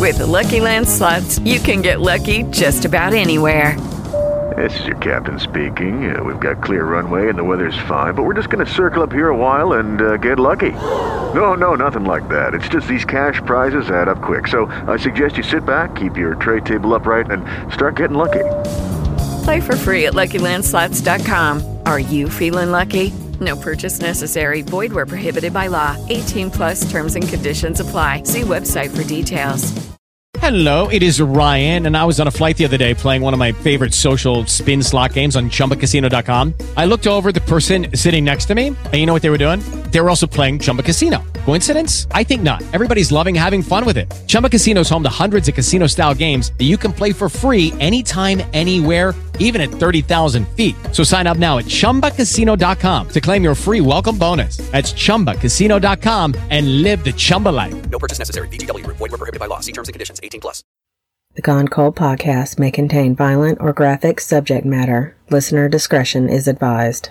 With the Lucky Land Slots, you can get lucky just about anywhere. This is your captain speaking. We've got clear runway and the weather's fine, but we're just going to circle up here a while and get lucky. No, nothing like that. It's just these cash prizes add up quick. So I suggest you sit back, keep your tray table upright, and start getting lucky. Play for free at LuckyLandSlots.com. Are you feeling lucky? No purchase necessary. Void where prohibited by law. 18 plus terms and conditions apply. See website for details. Hello, it is Ryan, and I was on a flight the other day playing one of my favorite social spin slot games on ChumbaCasino.com. I looked over at the person sitting next to me, and you know what they were doing? They were also playing Chumba Casino. Coincidence? I think not. Everybody's loving having fun with it. Chumba Casino is home to hundreds of casino-style games that you can play for free anytime, anywhere, even at 30,000 feet. So sign up now at ChumbaCasino.com to claim your free welcome bonus. That's ChumbaCasino.com and live the Chumba life. No purchase necessary. VGW. Void where prohibited by law. See terms and conditions. 18 plus. The Gone Cold podcast may contain violent or graphic subject matter. Listener discretion is advised.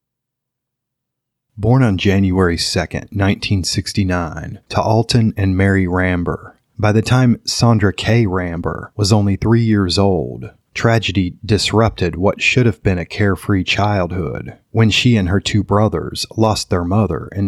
Born on January 2nd, 1969, to Alton and Mary Ramber. By the time Sandra K. Ramber was only 3 years old, tragedy disrupted what should have been a carefree childhood when she and her two brothers lost their mother in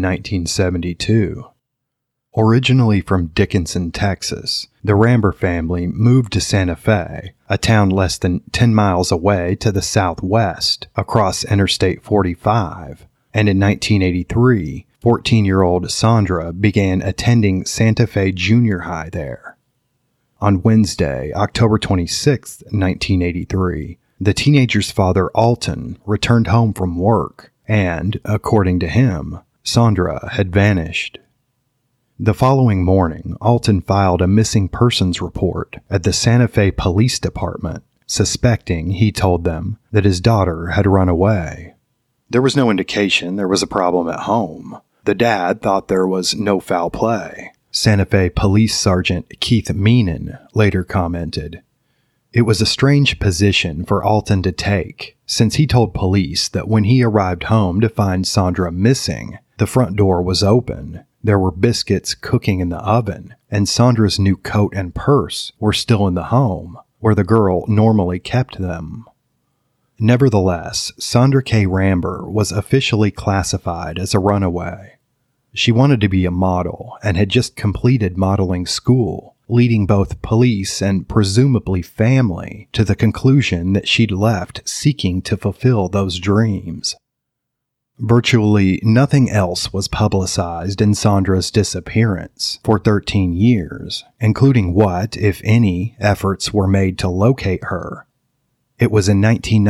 1972. Originally from Dickinson, Texas, the Ramber family moved to Santa Fe, a town less than 10 miles away to the southwest, across Interstate 45, and in 1983, 14-year-old Sandra began attending Santa Fe Junior High there. On Wednesday, October 26, 1983, the teenager's father, Alton, returned home from work, and, according to him, Sandra had vanished. The following morning, Alton filed a missing persons report at the Santa Fe Police Department, suspecting, he told them, that his daughter had run away. There was no indication there was a problem at home. The dad thought there was no foul play. Santa Fe Police Sergeant Keith Meenan later commented. It was a strange position for Alton to take, since he told police that when he arrived home to find Sandra missing, the front door was open, there were biscuits cooking in the oven, and Sandra's new coat and purse were still in the home, where the girl normally kept them. Nevertheless, Sandra K. Ramber was officially classified as a runaway. She wanted to be a model and had just completed modeling school, leading both police and presumably family to the conclusion that she'd left seeking to fulfill those dreams. Virtually nothing else was publicized in Sandra's disappearance for 13 years, including what, if any, efforts were made to locate her. It was in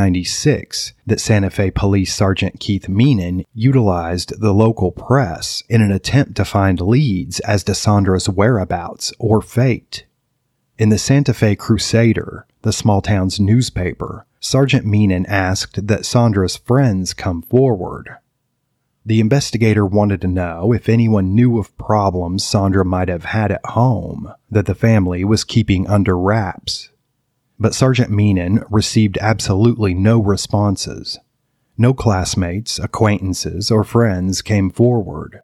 1996 that Santa Fe Police Sergeant Keith Meenan utilized the local press in an attempt to find leads as to Sandra's whereabouts or fate. In the Santa Fe Crusader, the small town's newspaper, Sergeant Meenan asked that Sandra's friends come forward. The investigator wanted to know if anyone knew of problems Sandra might have had at home that the family was keeping under wraps. But Sergeant Meenan received absolutely no responses. No classmates, acquaintances, or friends came forward.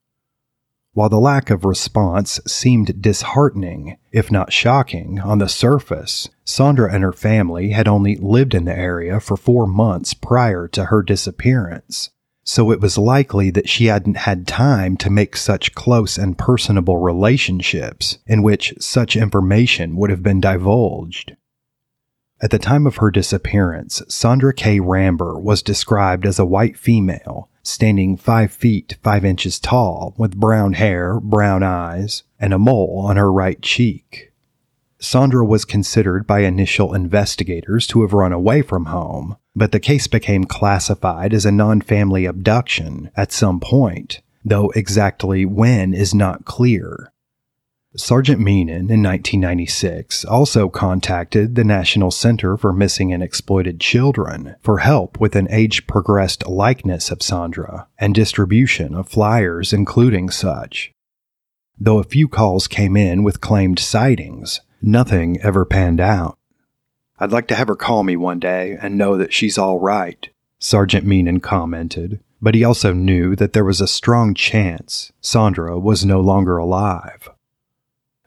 While the lack of response seemed disheartening, if not shocking, on the surface, Sandra and her family had only lived in the area for 4 months prior to her disappearance, so it was likely that she hadn't had time to make such close and personable relationships in which such information would have been divulged. At the time of her disappearance, Sandra K. Ramber was described as a white female, standing 5 feet 5 inches tall, with brown hair, brown eyes, and a mole on her right cheek. Sandra was considered by initial investigators to have run away from home, but the case became classified as a non-family abduction at some point, though exactly when is not clear. Sergeant Meenan, in 1996, also contacted the National Center for Missing and Exploited Children for help with an age-progressed likeness of Sandra and distribution of flyers including such. Though a few calls came in with claimed sightings, nothing ever panned out. "I'd like to have her call me one day and know that she's all right," Sergeant Meenan commented, but he also knew that there was a strong chance Sandra was no longer alive.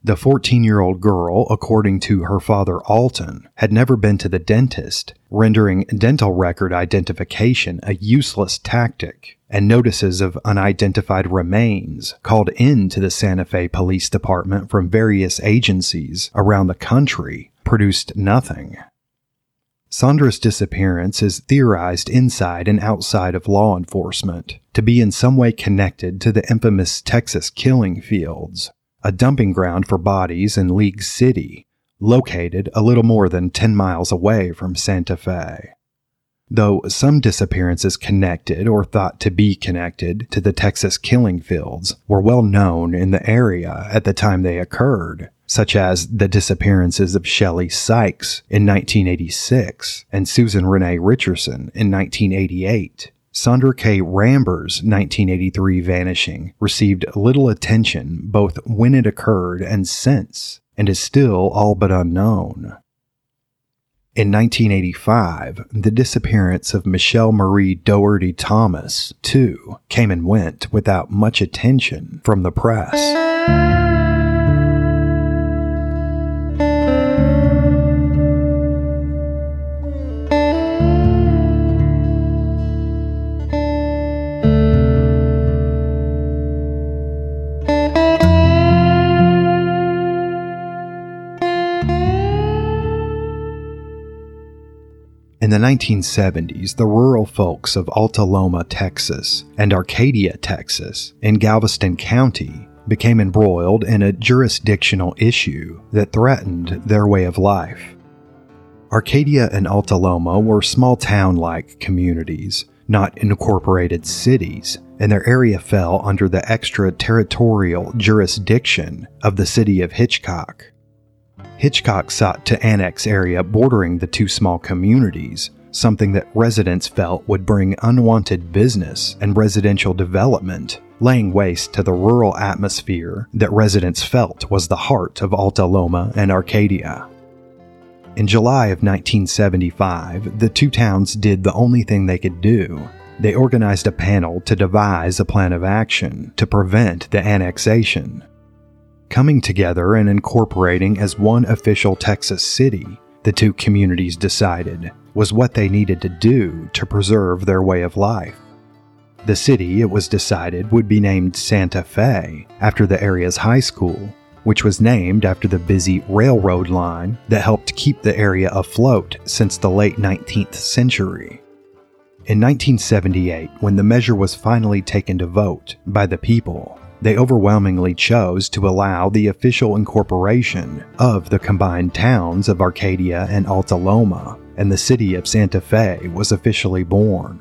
The 14-year-old girl, according to her father Alton, had never been to the dentist, rendering dental record identification a useless tactic, and notices of unidentified remains called in to the Santa Fe Police Department from various agencies around the country produced nothing. Sandra's disappearance is theorized inside and outside of law enforcement to be in some way connected to the infamous Texas killing fields, a dumping ground for bodies in League City, located a little more than 10 miles away from Santa Fe. Though some disappearances connected or thought to be connected to the Texas killing fields were well known in the area at the time they occurred, such as the disappearances of Shelley Sykes in 1986 and Susan Renee Richardson in 1988. Sandra K. Ramber's 1983 vanishing received little attention both when it occurred and since, and is still all but unknown. In 1985, the disappearance of Michelle Marie Doherty Thomas, too, came and went without much attention from the press. In the 1970s, the rural folks of Alta Loma, Texas, and Arcadia, Texas, in Galveston County, became embroiled in a jurisdictional issue that threatened their way of life. Arcadia and Alta Loma were small town-like communities, not incorporated cities, and their area fell under the extraterritorial jurisdiction of the city of Hitchcock. Hitchcock sought to annex area bordering the two small communities, something that residents felt would bring unwanted business and residential development, laying waste to the rural atmosphere that residents felt was the heart of Alta Loma and Arcadia. In July of 1975, the two towns did the only thing they could do. They organized a panel to devise a plan of action to prevent the annexation. Coming together and incorporating as one official Texas city, the two communities decided, was what they needed to do to preserve their way of life. The city, it was decided, would be named Santa Fe after the area's high school, which was named after the busy railroad line that helped keep the area afloat since the late 19th century. In 1978, when the measure was finally taken to vote by the people, they overwhelmingly chose to allow the official incorporation of the combined towns of Arcadia and Alta Loma, and the city of Santa Fe was officially born.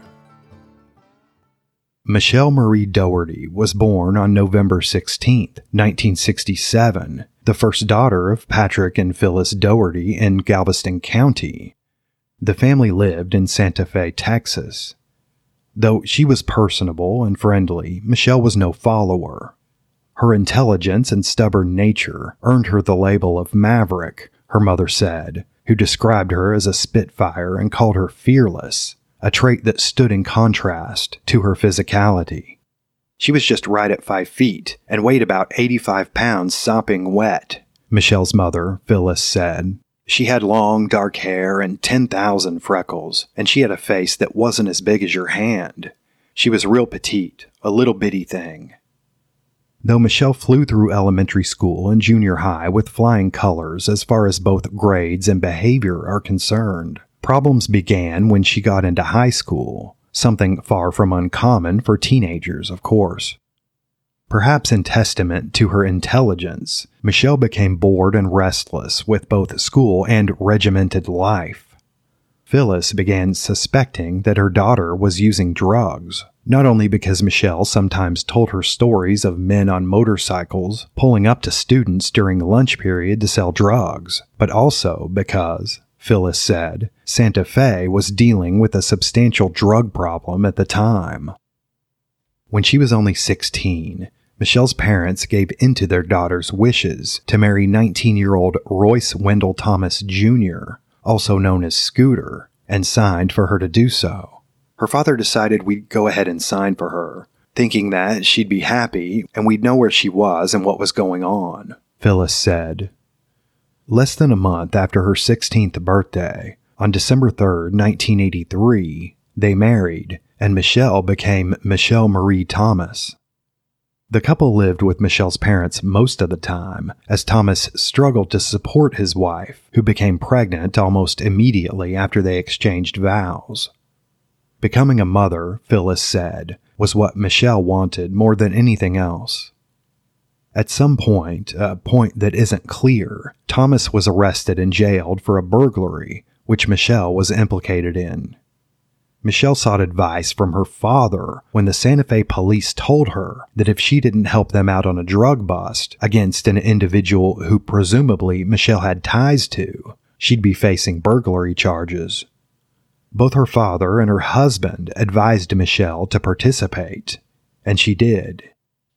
Michelle Marie Doherty was born on November 16, 1967, the first daughter of Patrick and Phyllis Doherty in Galveston County. The family lived in Santa Fe, Texas. Though she was personable and friendly, Michelle was no follower. Her intelligence and stubborn nature earned her the label of Maverick, her mother said, who described her as a spitfire and called her fearless, a trait that stood in contrast to her physicality. She was just right at 5 feet and weighed about 85 pounds sopping wet, Michelle's mother, Phyllis, said. She had long, dark hair and 10,000 freckles, and she had a face that wasn't as big as your hand. She was real petite, a little bitty thing. Though Michelle flew through elementary school and junior high with flying colors as far as both grades and behavior are concerned, problems began when she got into high school, something far from uncommon for teenagers, of course. Perhaps in testament to her intelligence, Michelle became bored and restless with both school and regimented life. Phyllis began suspecting that her daughter was using drugs, not only because Michelle sometimes told her stories of men on motorcycles pulling up to students during lunch period to sell drugs, but also because, Phyllis said, Santa Fe was dealing with a substantial drug problem at the time. When she was only 16, Michelle's parents gave into their daughter's wishes to marry 19-year-old Royce Wendell Thomas Jr., also known as Scooter, and signed for her to do so. Her father decided we'd go ahead and sign for her, thinking that she'd be happy and we'd know where she was and what was going on, Phyllis said. Less than a month after her 16th birthday, on December 3, 1983, they married, and Michelle became Michelle Marie Thomas. The couple lived with Michelle's parents most of the time, as Thomas struggled to support his wife, who became pregnant almost immediately after they exchanged vows. Becoming a mother, Phyllis said, was what Michelle wanted more than anything else. At some point, a point that isn't clear, Thomas was arrested and jailed for a burglary, which Michelle was implicated in. Michelle sought advice from her father when the Santa Fe police told her that if she didn't help them out on a drug bust against an individual who presumably Michelle had ties to, she'd be facing burglary charges. Both her father and her husband advised Michelle to participate, and she did.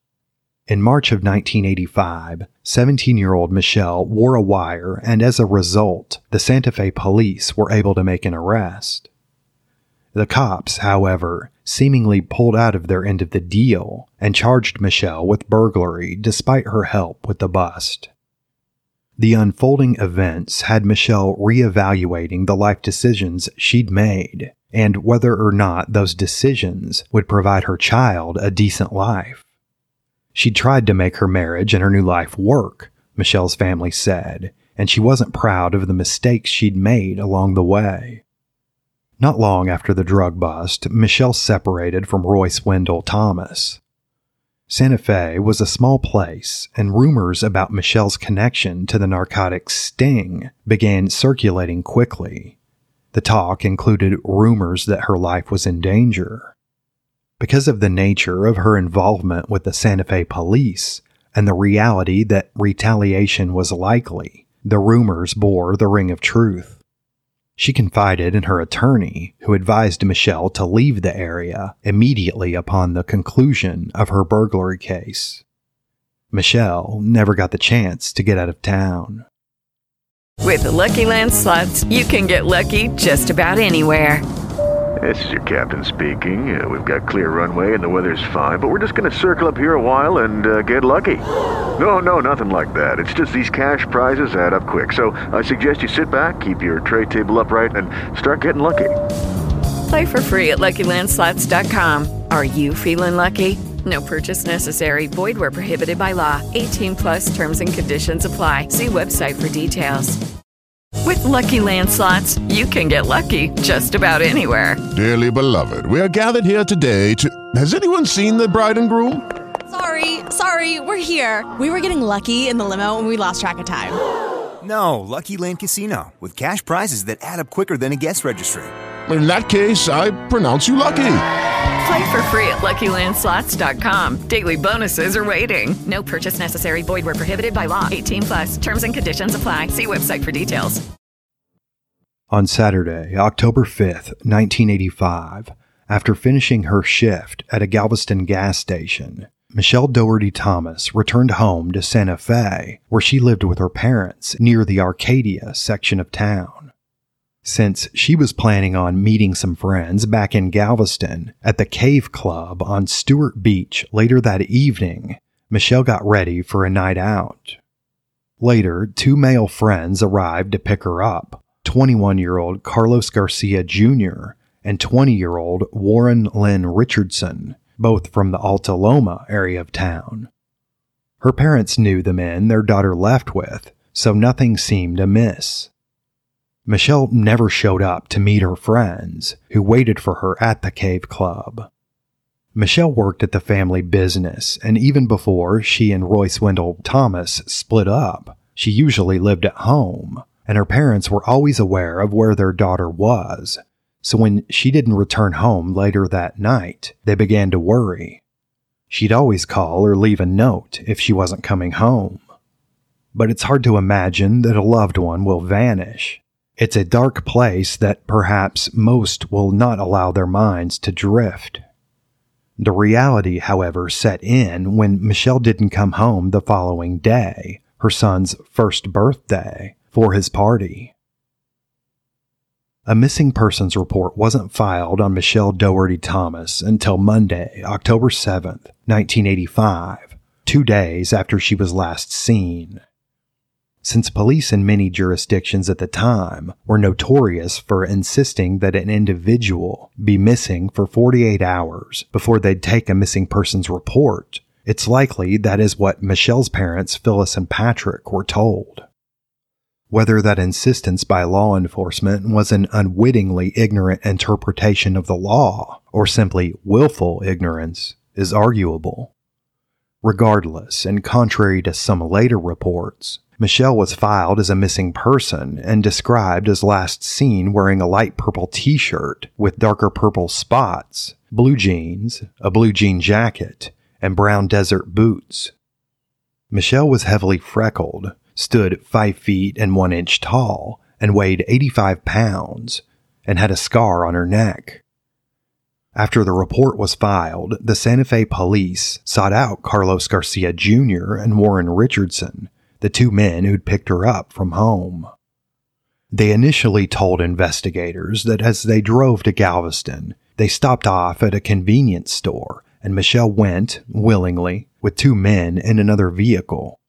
In March of 1985, 17-year-old Michelle wore a wire, and as a result, the Santa Fe police were able to make an arrest. The cops, however, seemingly pulled out of their end of the deal and charged Michelle with burglary despite her help with the bust. The unfolding events had Michelle reevaluating the life decisions she'd made and whether or not those decisions would provide her child a decent life. She'd tried to make her marriage and her new life work, Michelle's family said, and she wasn't proud of the mistakes she'd made along the way. Not long after the drug bust, Michelle separated from Royce Wendell Thomas. Santa Fe was a small place, and rumors about Michelle's connection to the narcotic sting began circulating quickly. The talk included rumors that her life was in danger. Because of the nature of her involvement with the Santa Fe police and the reality that retaliation was likely, the rumors bore the ring of truth. She confided in her attorney, who advised Michelle to leave the area immediately upon the conclusion of her burglary case. Michelle never got the chance to get out of town. With the Lucky Land Slots, you can get lucky just about anywhere. This is your captain speaking. We've got clear runway and the weather's fine, but we're just going to circle up here a while and get lucky. No, nothing like that. It's just these cash prizes add up quick. So I suggest you sit back, keep your tray table upright, and start getting lucky. Play for free at LuckyLandSlots.com. Are you feeling lucky? No purchase necessary. Void where prohibited by law. 18+ terms and conditions apply. See website for details. With Lucky Land Slots, you can get lucky just about anywhere. Dearly beloved, we are gathered here today to... Has anyone seen the bride and groom? Sorry, we're here. We were getting lucky in the limo and we lost track of time. No, Lucky Land Casino, with cash prizes that add up quicker than a guest registry. In that case, I pronounce you lucky. Play for free at LuckyLandSlots.com. Daily bonuses are waiting. No purchase necessary. Void where prohibited by law. 18+. Terms and conditions apply. See website for details. On Saturday, October 5th, 1985, after finishing her shift at a Galveston gas station, Michelle Doherty Thomas returned home to Santa Fe, where she lived with her parents near the Arcadia section of town. Since she was planning on meeting some friends back in Galveston at the Cave Club on Stewart Beach later that evening, Michelle got ready for a night out. Later, two male friends arrived to pick her up, 21-year-old Carlos Garcia Jr. and 20-year-old Warren Lynn Richardson, both from the Alta Loma area of town. Her parents knew the men their daughter left with, so nothing seemed amiss. Michelle never showed up to meet her friends, who waited for her at the Cave Club. Michelle worked at the family business, and even before she and Royce Wendell Thomas split up, she usually lived at home, and her parents were always aware of where their daughter was. So when she didn't return home later that night, they began to worry. She'd always call or leave a note if she wasn't coming home. But it's hard to imagine that a loved one will vanish. It's a dark place that perhaps most will not allow their minds to drift. The reality, however, set in when Michelle didn't come home the following day, her son's first birthday, for his party. A missing persons report wasn't filed on Michelle Doherty Thomas until Monday, October 7th, 1985, 2 days after she was last seen. since police in many jurisdictions at the time were notorious for insisting that an individual be missing for 48 hours before they'd take a missing persons report. It's likely that is what Michelle's parents, Phyllis and Patrick, were told. Whether that insistence by law enforcement was an unwittingly ignorant interpretation of the law or simply willful ignorance is arguable. Regardless, and contrary to some later reports, Michelle was filed as a missing person and described as last seen wearing a light purple t-shirt with darker purple spots, blue jeans, a blue jean jacket, and brown desert boots. Michelle was heavily freckled, stood 5 feet and 1 inch tall, and weighed 85 pounds, and had a scar on her neck. After the report was filed, the Santa Fe police sought out Carlos Garcia Jr. and Warren Richardson, the 2 men who'd picked her up from home. They initially told investigators that as they drove to Galveston, they stopped off at a convenience store and Michelle went, willingly, with 2 men in another vehicle.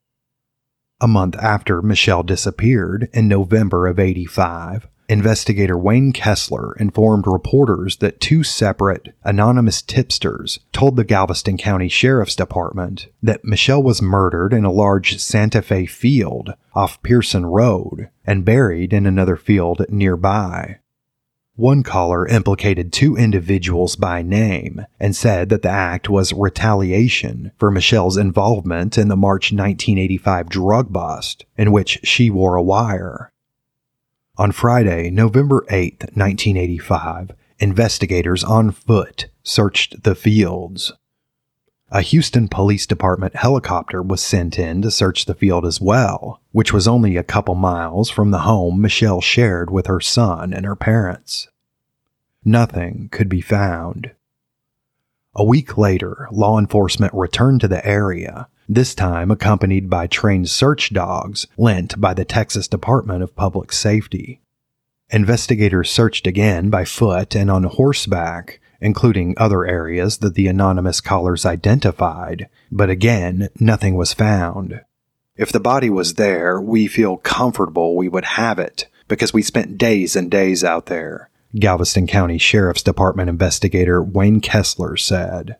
A month after Michelle disappeared, in November of '85, investigator Wayne Kessler informed reporters that 2 separate, anonymous tipsters told the Galveston County Sheriff's Department that Michelle was murdered in a large Santa Fe field off Pearson Road and buried in another field nearby. One caller implicated 2 individuals by name and said that the act was retaliation for Michelle's involvement in the March 1985 drug bust in which she wore a wire. On Friday, November 8, 1985, investigators on foot searched the fields. A Houston Police Department helicopter was sent in to search the field as well, which was only a couple miles from the home Michelle shared with her son and her parents. Nothing could be found. A week later, law enforcement returned to the area, this time accompanied by trained search dogs lent by the Texas Department of Public Safety. Investigators searched again by foot and on horseback, including other areas that the anonymous callers identified, but again, nothing was found. If the body was there, we feel comfortable we would have it, because we spent days and days out there, Galveston County Sheriff's Department investigator Wayne Kessler said.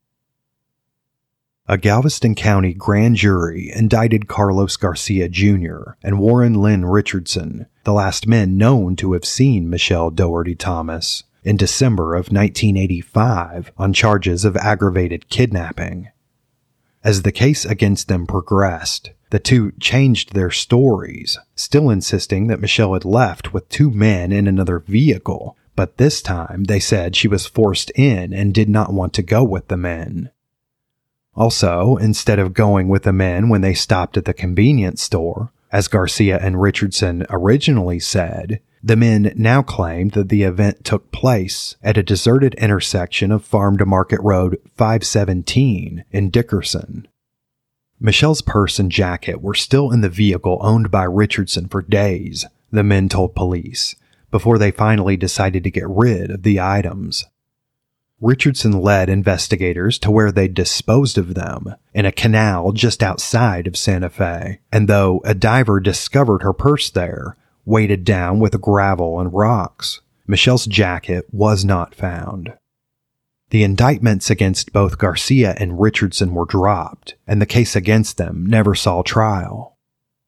A Galveston County grand jury indicted Carlos Garcia Jr. and Warren Lynn Richardson, the last men known to have seen Michelle Dougherty Thomas, in December of 1985 on charges of aggravated kidnapping. As the case against them progressed, the 2 changed their stories, still insisting that Michelle had left with 2 men in another vehicle, but this time they said she was forced in and did not want to go with the men. Also, instead of going with the men when they stopped at the convenience store, as Garcia and Richardson originally said, the men now claimed that the event took place at a deserted intersection of Farm to Market Road 517 in Dickerson. Michelle's purse and jacket were still in the vehicle owned by Richardson for days, the men told police, before they finally decided to get rid of the items. Richardson led investigators to where they'd disposed of them, in a canal just outside of Santa Fe, and though a diver discovered her purse there, weighted down with gravel and rocks, Michelle's jacket was not found. The indictments against both Garcia and Richardson were dropped, and the case against them never saw trial.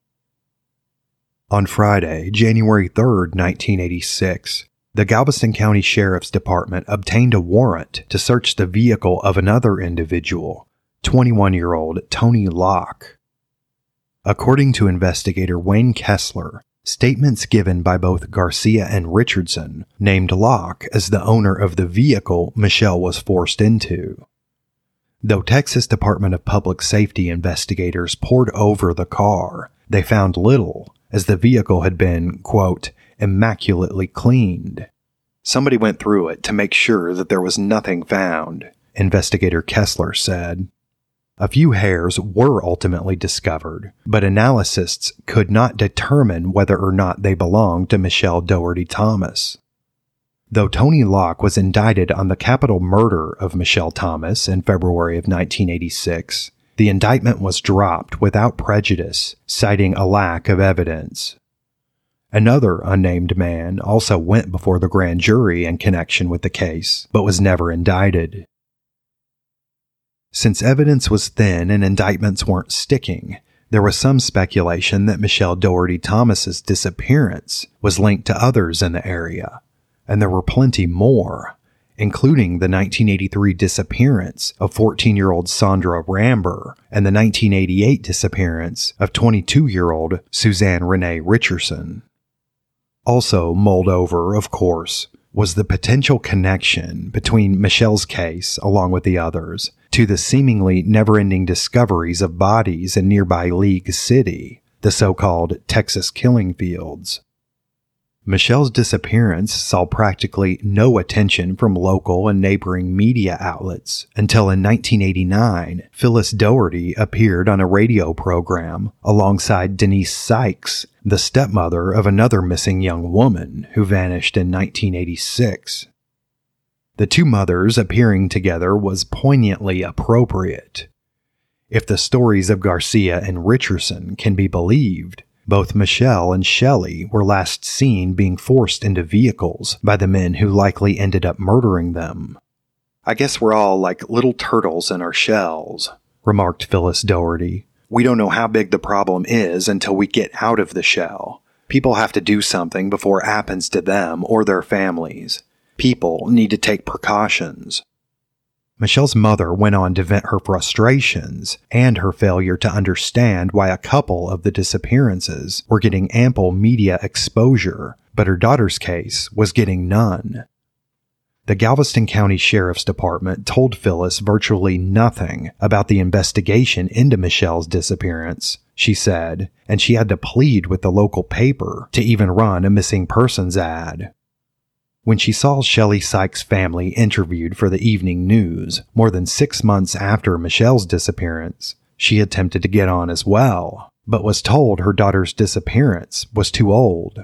On Friday, January 3, 1986, the Galveston County Sheriff's Department obtained a warrant to search the vehicle of another individual, 21-year-old Tony Locke. According to investigator Wayne Kessler, statements given by both Garcia and Richardson named Locke as the owner of the vehicle Michelle was forced into. Though Texas Department of Public Safety investigators pored over the car, they found little, as the vehicle had been, quote, immaculately cleaned. Somebody went through it to make sure that there was nothing found, investigator Kessler said. A few hairs were ultimately discovered, but analysts could not determine whether or not they belonged to Michelle Dougherty Thomas. Though Tony Locke was indicted on the capital murder of Michelle Thomas in February of 1986, The indictment was dropped without prejudice, citing a lack of evidence. Another unnamed man also went before the grand jury in connection with the case, but was never indicted. Since evidence was thin and indictments weren't sticking, there was some speculation that Michelle Dougherty Thomas's disappearance was linked to others in the area, and there were plenty more, including the 1983 disappearance of 14-year-old Sandra Ramber and the 1988 disappearance of 22-year-old Suzanne Renee Richardson. Also mulled over, of course, was the potential connection between Michelle's case, along with the others, to the seemingly never-ending discoveries of bodies in nearby League City, the so-called Texas killing fields. Michelle's disappearance saw practically no attention from local and neighboring media outlets until in 1989, Phyllis Dougherty appeared on a radio program alongside Denise Sykes, the stepmother of another missing young woman who vanished in 1986. The two mothers appearing together was poignantly appropriate. If the stories of Garcia and Richardson can be believed, both Michelle and Shelley were last seen being forced into vehicles by the men who likely ended up murdering them. "I guess we're all like little turtles in our shells," remarked Phyllis Dougherty. "We don't know how big the problem is until we get out of the shell. People have to do something before it happens to them or their families. People need to take precautions." Michelle's mother went on to vent her frustrations and her failure to understand why a couple of the disappearances were getting ample media exposure, but her daughter's case was getting none. The Galveston County Sheriff's Department told Phyllis virtually nothing about the investigation into Michelle's disappearance, she said, and she had to plead with the local paper to even run a missing persons ad. When she saw Shelley Sykes' family interviewed for the evening news more than 6 months after Michelle's disappearance, she attempted to get on as well, but was told her daughter's disappearance was too old.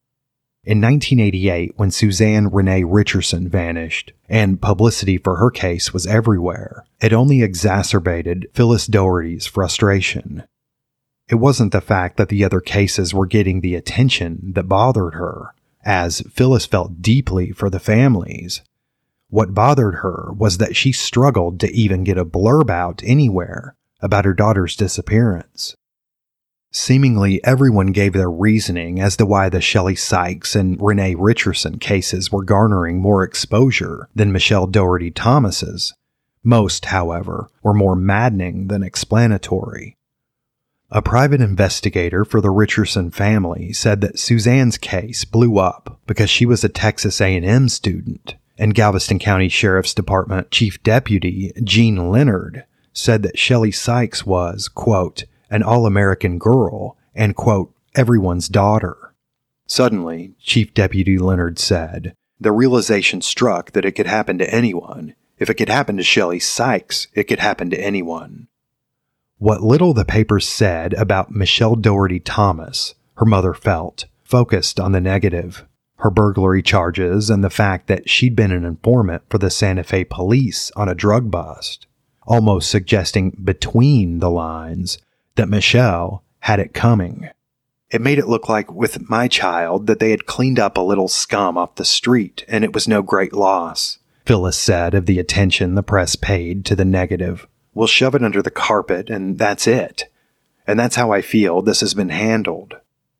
In 1988, when Suzanne Renee Richardson vanished, and publicity for her case was everywhere, it only exacerbated Phyllis Dougherty's frustration. It wasn't the fact that the other cases were getting the attention that bothered her, as Phyllis felt deeply for the families. What bothered her was that she struggled to even get a blurb out anywhere about her daughter's disappearance. Seemingly everyone gave their reasoning as to why the Shelley Sykes and Renee Richardson cases were garnering more exposure than Michelle Dougherty Thomas's. Most, however, were more maddening than explanatory. A private investigator for the Richardson family said that Suzanne's case blew up because she was a Texas A&M student, and Galveston County Sheriff's Department Chief Deputy Gene Leonard said that Shelley Sykes was, quote, an all-American girl and, quote, everyone's daughter. Suddenly, Chief Deputy Leonard said, the realization struck that it could happen to anyone. If it could happen to Shelley Sykes, it could happen to anyone. What little the papers said about Michelle Dougherty Thomas, her mother felt, focused on the negative, her burglary charges and the fact that she'd been an informant for the Santa Fe police on a drug bust, almost suggesting between the lines that Michelle had it coming. It made it look like with my child that they had cleaned up a little scum off the street and it was no great loss, Phyllis said of the attention the press paid to the negative. We'll shove it under the carpet, and that's it. And that's how I feel this has been handled.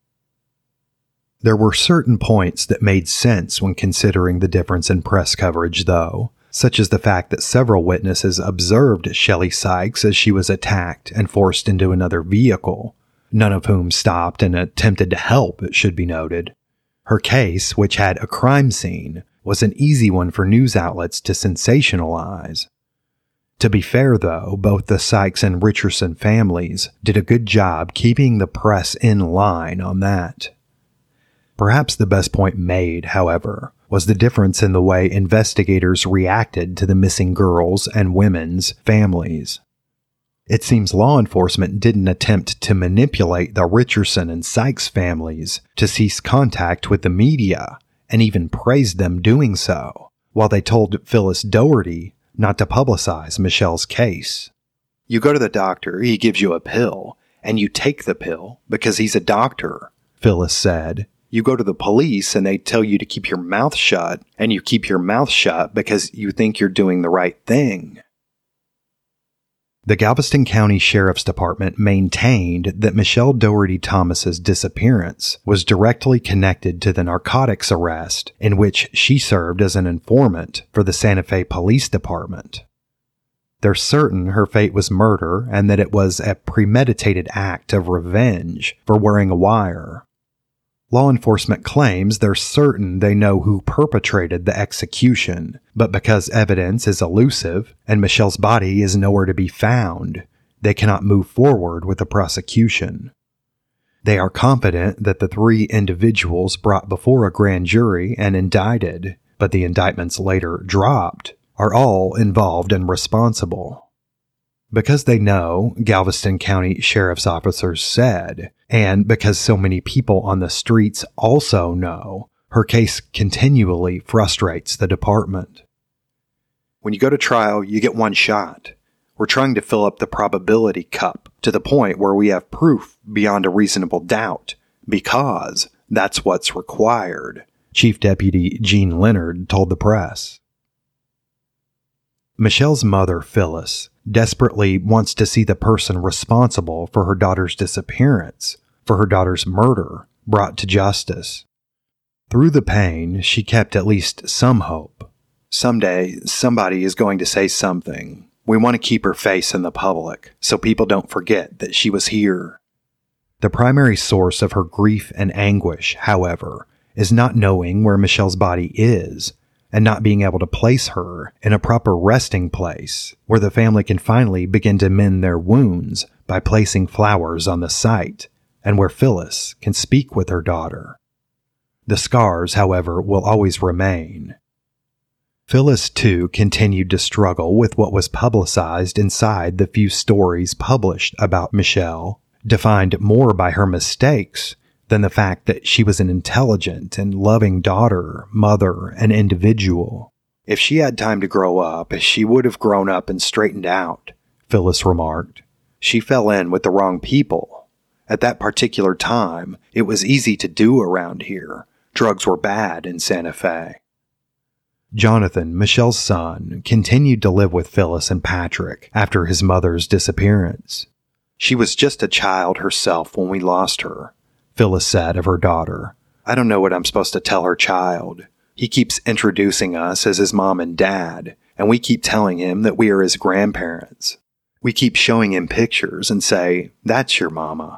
There were certain points that made sense when considering the difference in press coverage, though, such as the fact that several witnesses observed Shelley Sykes as she was attacked and forced into another vehicle, none of whom stopped and attempted to help, it should be noted. Her case, which had a crime scene, was an easy one for news outlets to sensationalize. To be fair, though, both the Sykes and Richardson families did a good job keeping the press in line on that. Perhaps the best point made, however, was the difference in the way investigators reacted to the missing girls' and women's families. It seems law enforcement didn't attempt to manipulate the Richardson and Sykes families to cease contact with the media, and even praised them doing so, while they told Phyllis Dougherty not to publicize Michelle's case. You go to the doctor, he gives you a pill, and you take the pill because he's a doctor, Phyllis said. You go to the police and they tell you to keep your mouth shut, and you keep your mouth shut because you think you're doing the right thing. The Galveston County Sheriff's Department maintained that Michelle Dougherty Thomas's disappearance was directly connected to the narcotics arrest in which she served as an informant for the Santa Fe Police Department. They're certain her fate was murder and that it was a premeditated act of revenge for wearing a wire. Law enforcement claims they're certain they know who perpetrated the execution, but because evidence is elusive and Michelle's body is nowhere to be found, they cannot move forward with the prosecution. They are confident that the 3 individuals brought before a grand jury and indicted, but the indictments later dropped, are all involved and responsible. Because they know, Galveston County Sheriff's officers said, and because so many people on the streets also know, her case continually frustrates the department. When you go to trial, you get one shot. We're trying to fill up the probability cup to the point where we have proof beyond a reasonable doubt, because that's what's required, Chief Deputy Gene Leonard told the press. Michelle's mother, Phyllis, desperately wants to see the person responsible for her daughter's disappearance, for her daughter's murder, brought to justice. Through the pain, she kept at least some hope. Someday, somebody is going to say something. We want to keep her face in the public, so people don't forget that she was here. The primary source of her grief and anguish, however, is not knowing where Michelle's body is, and not being able to place her in a proper resting place where the family can finally begin to mend their wounds by placing flowers on the site, and where Phyllis can speak with her daughter. The scars, however, will always remain. Phyllis, too, continued to struggle with what was publicized inside the few stories published about Michelle, defined more by her mistakes than the fact that she was an intelligent and loving daughter, mother, and individual. If she had time to grow up, she would have grown up and straightened out, Phyllis remarked. She fell in with the wrong people. At that particular time, it was easy to do around here. Drugs were bad in Santa Fe. Jonathan, Michelle's son, continued to live with Phyllis and Patrick after his mother's disappearance. She was just a child herself when we lost her, Phyllis said of her daughter. I don't know what I'm supposed to tell her child. He keeps introducing us as his mom and dad, and we keep telling him that we are his grandparents. We keep showing him pictures and say, "That's your mama."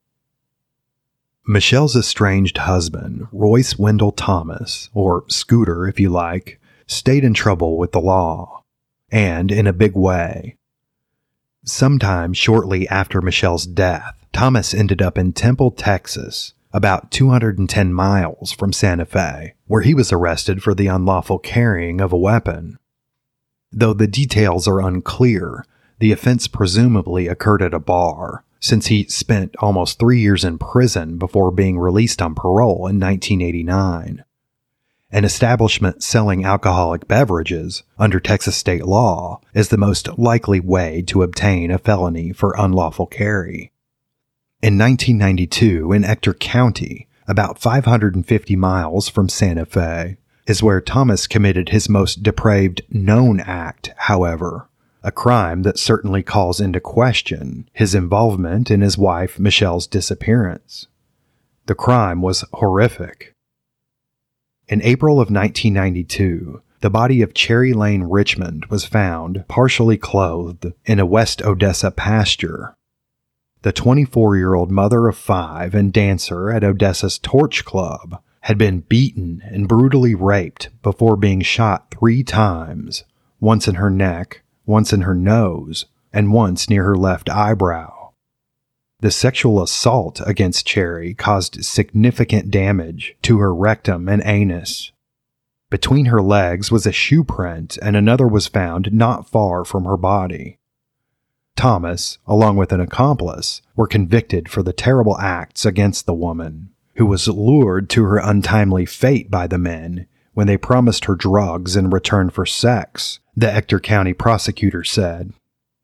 Michelle's estranged husband, Royce Wendell Thomas, or Scooter if you like, stayed in trouble with the law, and in a big way. Sometime shortly after Michelle's death, Thomas ended up in Temple, Texas, about 210 miles from Santa Fe, where he was arrested for the unlawful carrying of a weapon. Though the details are unclear, the offense presumably occurred at a bar, since he spent almost 3 years in prison before being released on parole in 1989. An establishment selling alcoholic beverages under Texas state law is the most likely way to obtain a felony for unlawful carry. In 1992, in Ector County, about 550 miles from Santa Fe, is where Thomas committed his most depraved known act, however, a crime that certainly calls into question his involvement in his wife Michelle's disappearance. The crime was horrific. In April of 1992, the body of Cherry Lane Richmond was found partially clothed in a West Odessa pasture. The 24-year-old mother of 5 and dancer at Odessa's Torch Club had been beaten and brutally raped before being shot 3 times, once in her neck, once in her nose, and once near her left eyebrow. The sexual assault against Cherry caused significant damage to her rectum and anus. Between her legs was a shoe print, and another was found not far from her body. Thomas, along with an accomplice, were convicted for the terrible acts against the woman, who was lured to her untimely fate by the men when they promised her drugs in return for sex, the Ector County prosecutor said.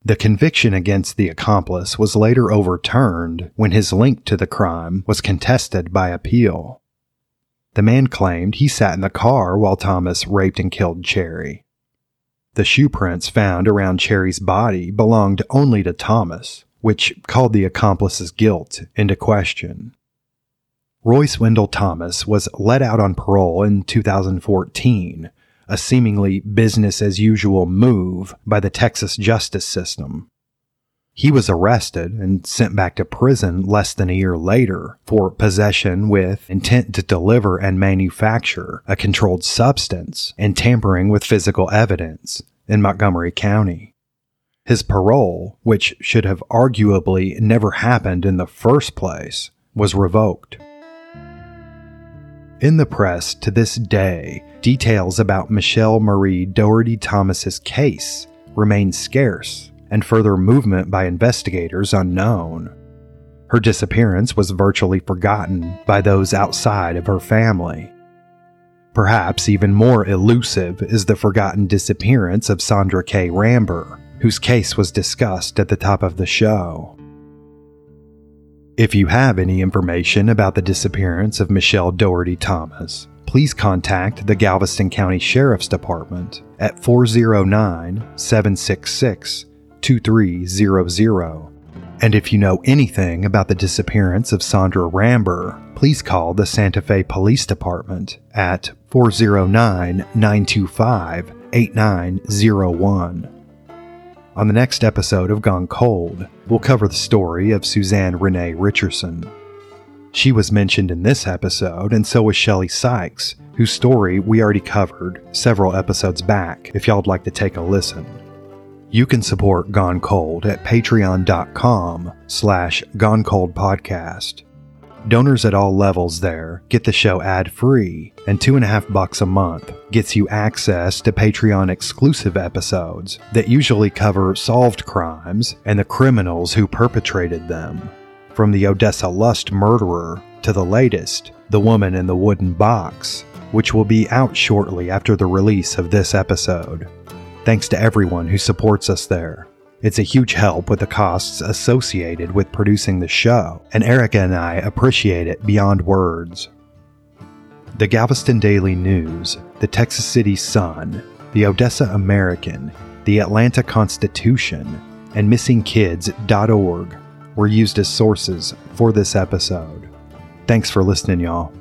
The conviction against the accomplice was later overturned when his link to the crime was contested by appeal. The man claimed he sat in the car while Thomas raped and killed Cherry. The shoe prints found around Cherry's body belonged only to Thomas, which called the accomplice's guilt into question. Royce Wendell Thomas was let out on parole in 2014, a seemingly business-as-usual move by the Texas justice system. He was arrested and sent back to prison less than a year later for possession with intent to deliver and manufacture a controlled substance and tampering with physical evidence in Montgomery County. His parole, which should have arguably never happened in the first place, was revoked. In the press to this day, details about Michelle Marie Dougherty Thomas's case remain scarce and further movement by investigators unknown. Her disappearance was virtually forgotten by those outside of her family. Perhaps even more elusive is the forgotten disappearance of Sandra K. Ramber, whose case was discussed at the top of the show. If you have any information about the disappearance of Michelle Dougherty Thomas, please contact the Galveston County Sheriff's Department at 409-766-2300. And if you know anything about the disappearance of Sandra Ramber, please call the Santa Fe Police Department at 409-925-8901. On the next episode of Gone Cold, we'll cover the story of Suzanne Renee Richardson. She was mentioned in this episode, and so was Shelley Sykes, whose story we already covered several episodes back if y'all'd like to take a listen. You can support Gone Cold at patreon.com/GoneColdPodcast. Donors at all levels there get the show ad-free, and $2.50 a month gets you access to Patreon-exclusive episodes that usually cover solved crimes and the criminals who perpetrated them. From the Odessa Lust murderer to the latest, The Woman in the Wooden Box, which will be out shortly after the release of this episode. Thanks to everyone who supports us there. It's a huge help with the costs associated with producing the show, and Erica and I appreciate it beyond words. The Galveston Daily News, the Texas City Sun, the Odessa American, the Atlanta Constitution, and MissingKids.org were used as sources for this episode. Thanks for listening, y'all.